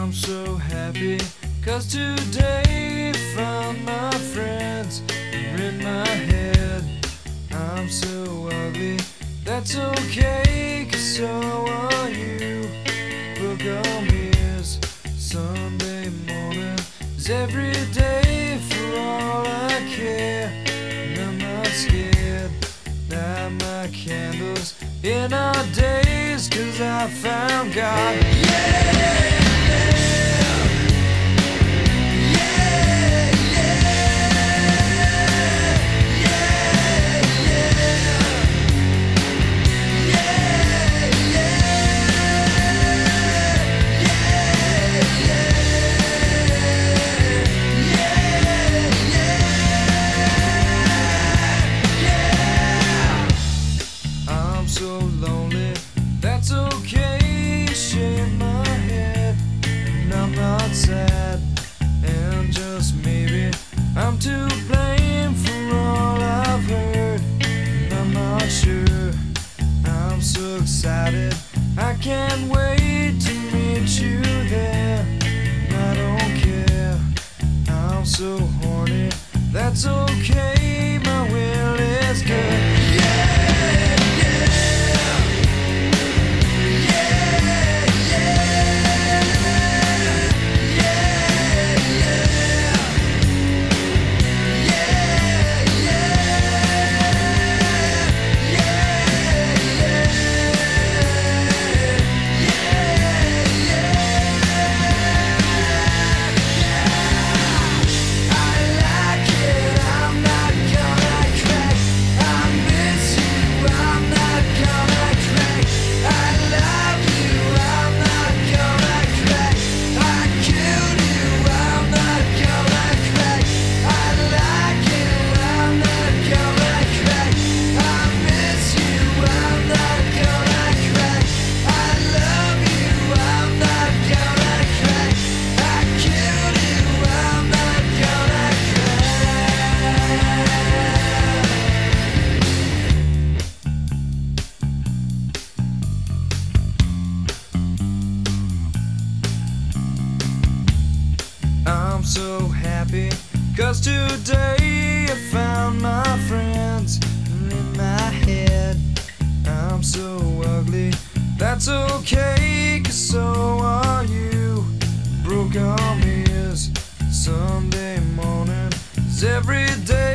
I'm so happy, 'cause today found my friends are in my head. I'm so ugly, that's okay, 'cause so are you. Book on me is Sunday morning is every day for all I care. And I'm not scared, light my candles in our days, 'cause I found God. Yeah! So lonely, that's okay, shake my head, and I'm not sad, and just maybe I'm to blame for all I've heard, and I'm not sure. I'm so excited, I can't wait to meet you there, and I don't care, I'm so horny, that's okay, my will is good. I'm so happy, 'cause today I found my friends in my head. I'm so ugly, that's okay, 'cause so are you. Broke on me is Sunday morning is every day.